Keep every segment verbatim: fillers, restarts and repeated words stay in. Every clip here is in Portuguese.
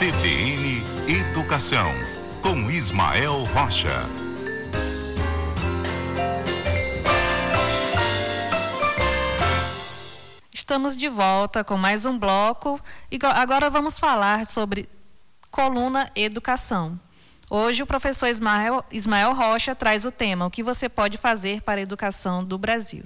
C B N Educação, com Ismael Rocha. Estamos de volta com mais um bloco e agora vamos falar sobre coluna Educação. Hoje o professor Ismael, Ismael Rocha traz o tema: o que você pode fazer para a educação do Brasil.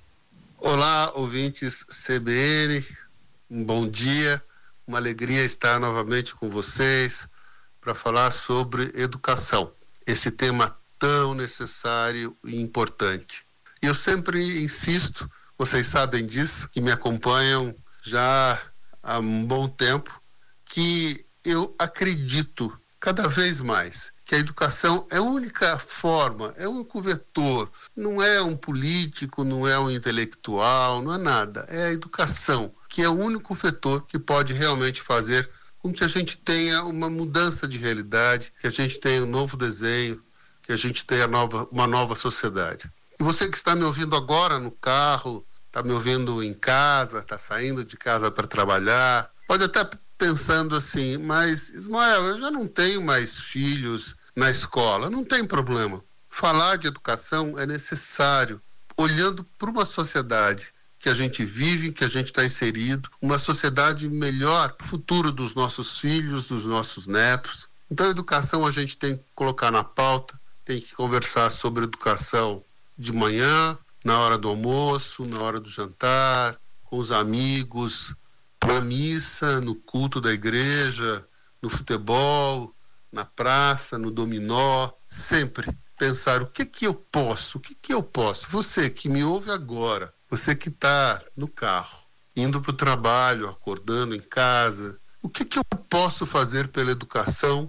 Olá, ouvintes C B N, um bom dia, uma alegria estar novamente com vocês para falar sobre educação, esse tema tão necessário e importante. E eu sempre insisto, vocês sabem disso, que me acompanham já há um bom tempo, que eu acredito cada vez mais que a educação é a única forma, é o único vetor, não é um político, não é um intelectual, não é nada, é a educação, que é o único vetor que pode realmente fazer com que a gente tenha uma mudança de realidade, que a gente tenha um novo desenho, que a gente tenha nova, uma nova sociedade. E você que está me ouvindo agora no carro, está me ouvindo em casa, está saindo de casa para trabalhar, pode até pensando assim, mas Ismael, eu já não tenho mais filhos na escola. Não tem problema. Falar de educação é necessário, olhando para uma sociedade que a gente vive, que a gente está inserido, uma sociedade melhor para o futuro dos nossos filhos, dos nossos netos. Então, a educação a gente tem que colocar na pauta, tem que conversar sobre educação de manhã, na hora do almoço, na hora do jantar, com os amigos, na missa, no culto da igreja, no futebol, na praça, no dominó, sempre pensar o que que eu posso, o que que eu posso. Você que me ouve agora, você que está no carro, indo para o trabalho, acordando em casa, o que que eu posso fazer pela educação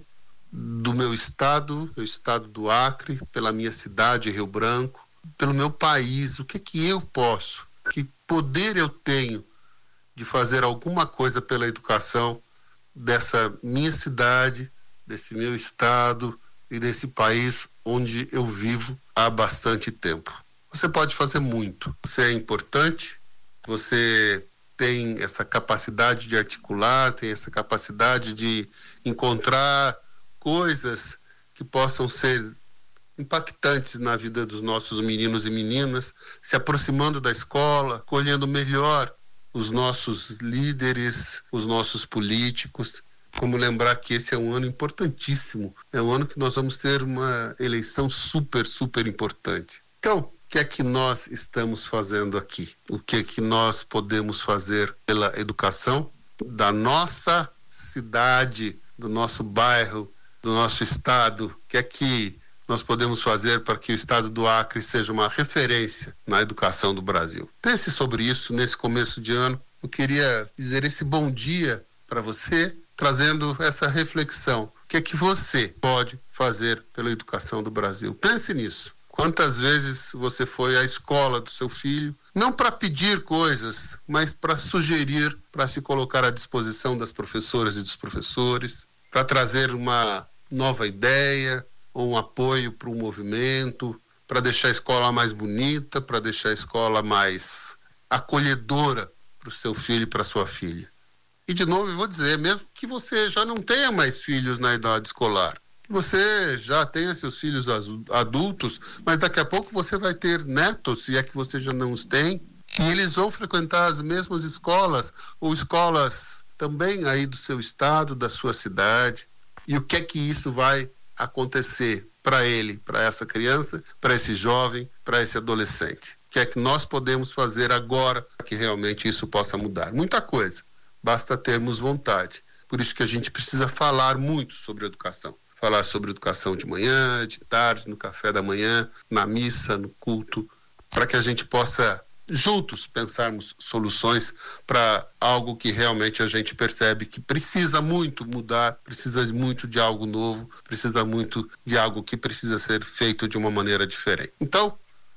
do meu estado, o estado do Acre, pela minha cidade, Rio Branco, pelo meu país, o que que eu posso, que poder eu tenho de fazer alguma coisa pela educação dessa minha cidade, desse meu estado e desse país onde eu vivo há bastante tempo. Você pode fazer muito. Você é importante, você tem essa capacidade de articular, tem essa capacidade de encontrar coisas que possam ser impactantes na vida dos nossos meninos e meninas, se aproximando da escola, colhendo melhor os nossos líderes, os nossos políticos. Como lembrar que esse é um ano importantíssimo, é um ano que nós vamos ter uma eleição super, super importante. Então, o que é que nós estamos fazendo aqui? O que é que nós podemos fazer pela educação da nossa cidade, do nosso bairro, do nosso estado? O que é que nós podemos fazer para que o estado do Acre seja uma referência na educação do Brasil? Pense sobre isso nesse começo de ano. Eu queria dizer esse bom dia para você, trazendo essa reflexão. O que é que você pode fazer pela educação do Brasil? Pense nisso. Quantas vezes você foi à escola do seu filho, não para pedir coisas, mas para sugerir, para se colocar à disposição das professoras e dos professores, para trazer uma nova ideia, ou um apoio para um movimento, para deixar a escola mais bonita, para deixar a escola mais acolhedora para o seu filho e para a sua filha. E de novo eu vou dizer, mesmo que você já não tenha mais filhos na idade escolar, que você já tenha seus filhos adultos, mas daqui a pouco você vai ter netos, se é que você já não os tem, e eles vão frequentar as mesmas escolas, ou escolas também aí do seu estado, da sua cidade. E o que é que isso vai acontecer para ele, para essa criança, para esse jovem, para esse adolescente? O que é que nós podemos fazer agora para que realmente isso possa mudar? Muita coisa, basta termos vontade. Por isso que a gente precisa falar muito sobre educação. Falar sobre educação de manhã, de tarde, no café da manhã, na missa, no culto, para que a gente possa juntos pensarmos soluções para algo que realmente a gente percebe que precisa muito mudar, precisa muito de algo novo, precisa muito de algo que precisa ser feito de uma maneira diferente. Então,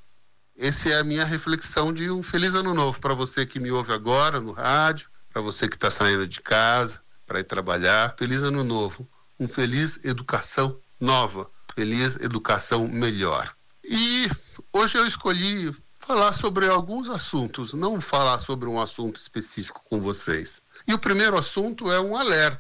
essa é a minha reflexão de um feliz ano novo para você que me ouve agora no rádio, para você que está saindo de casa para ir trabalhar. Feliz ano novo, um feliz educação nova, feliz educação melhor. E hoje eu escolhi falar sobre alguns assuntos, não falar sobre um assunto específico com vocês. E o primeiro assunto é um alerta,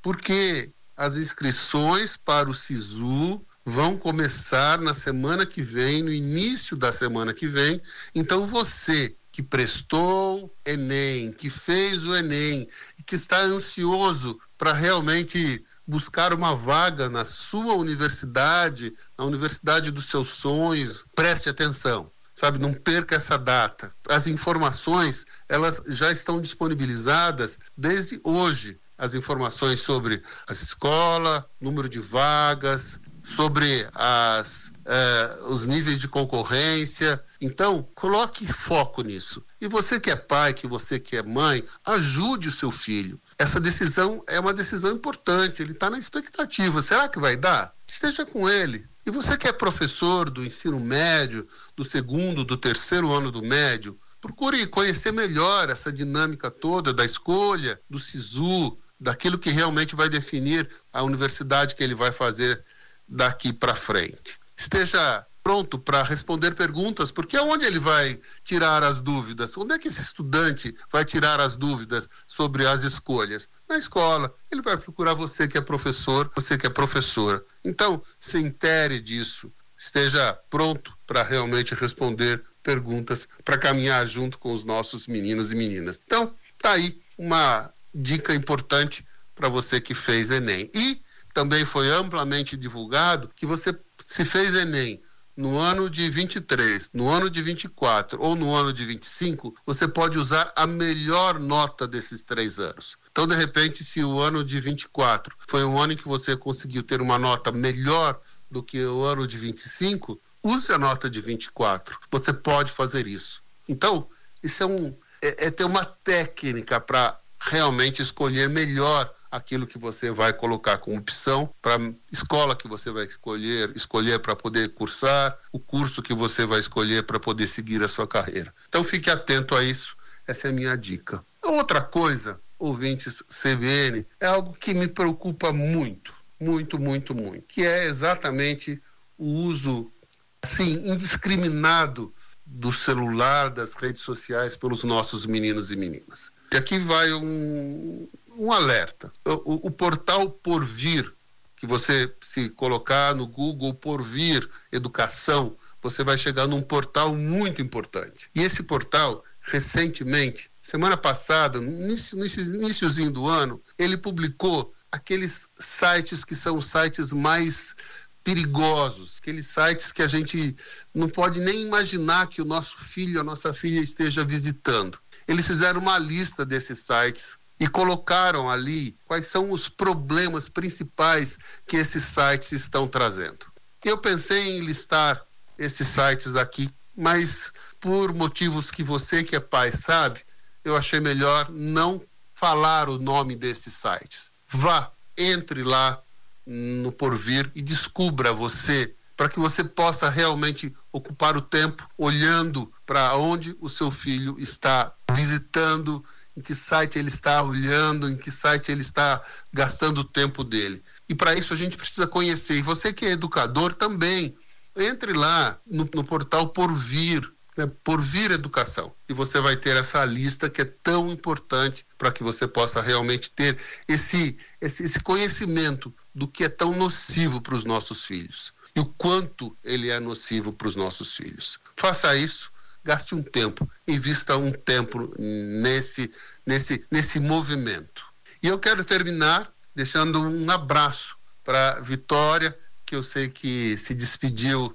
Porque as inscrições para o SISU vão começar na semana que vem, no início da semana que vem. Então você que prestou Enem, que fez o Enem, que está ansioso para realmente buscar uma vaga na sua universidade, na universidade dos seus sonhos, preste atenção, sabe? Não perca essa data. As informações, elas já estão disponibilizadas desde hoje. As informações sobre a escola, número de vagas, sobre as, eh, os níveis de concorrência. Então, coloque foco nisso. E você que é pai, que você que é mãe, ajude o seu filho. Essa decisão é uma decisão importante, ele está na expectativa. Será que vai dar? Esteja com ele. E você que é professor do ensino médio, do segundo, do terceiro ano do médio, procure conhecer melhor essa dinâmica toda da escolha, do SISU, daquilo que realmente vai definir a universidade que ele vai fazer daqui para frente. Esteja pronto para responder perguntas, porque onde ele vai tirar as dúvidas? Onde é que esse estudante vai tirar as dúvidas sobre as escolhas? Na escola. Ele vai procurar você que é professor, você que é professora. Então, se intere disso. Esteja pronto para realmente responder perguntas, para caminhar junto com os nossos meninos e meninas. Então, tá aí uma dica importante para você que fez Enem. E também foi amplamente divulgado que você, se fez Enem no ano de vinte e três, no ano de vinte e quatro ou no ano de vinte e cinco, você pode usar a melhor nota desses três anos. Então, de repente, se o ano de vinte e quatro foi um ano em que você conseguiu ter uma nota melhor do que o ano de vinte e cinco, use a nota de vinte e quatro. Você pode fazer isso. Então, isso é, um, é, é ter uma técnica para realmente escolher melhor aquilo que você vai colocar como opção, para a escola que você vai escolher, escolher para poder cursar, o curso que você vai escolher para poder seguir a sua carreira. Então fique atento a isso, essa é a minha dica. Outra coisa, ouvintes C B N, é algo que me preocupa muito, muito, muito, muito, que é exatamente o uso, assim, indiscriminado do celular, das redes sociais pelos nossos meninos e meninas. E aqui vai um, um alerta. O, o portal Porvir, que você, se colocar no Google Porvir Educação, você vai chegar num portal muito importante. E esse portal, recentemente, semana passada, no início, no iniciozinho do ano, ele publicou aqueles sites que são os sites mais perigosos, aqueles sites que a gente não pode nem imaginar que o nosso filho, a nossa filha esteja visitando. Eles fizeram uma lista desses sites e colocaram ali quais são os problemas principais que esses sites estão trazendo. Eu pensei em listar esses sites aqui, mas por motivos que você que é pai sabe, eu achei melhor não falar o nome desses sites. Vá, entre lá no Porvir e descubra você, para que você possa realmente ocupar o tempo olhando para onde o seu filho está visitando, em que site ele está olhando, em que site ele está gastando o tempo dele. E para isso a gente precisa conhecer. E você que é educador também, entre lá no, no portal Porvir, né? Porvir Educação. E você vai ter essa lista que é tão importante para que você possa realmente ter esse, esse, esse conhecimento do que é tão nocivo para os nossos filhos. E o quanto ele é nocivo para os nossos filhos. Faça isso, gaste um tempo, invista um tempo nesse, nesse, nesse movimento. E eu quero terminar deixando um abraço para Vitória, que eu sei que se despediu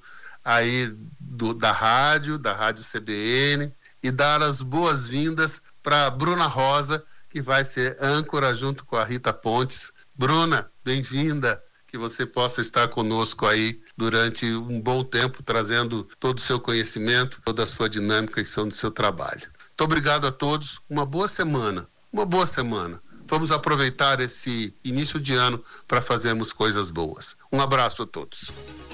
aí do, da rádio, da Rádio C B N, e dar as boas-vindas para Bruna Rosa, que vai ser âncora junto com a Rita Pontes. Bruna, bem-vinda. Que você possa estar conosco aí durante um bom tempo, trazendo todo o seu conhecimento, toda a sua dinâmica e do seu trabalho. Muito obrigado a todos, uma boa semana, uma boa semana. Vamos aproveitar esse início de ano para fazermos coisas boas. Um abraço a todos.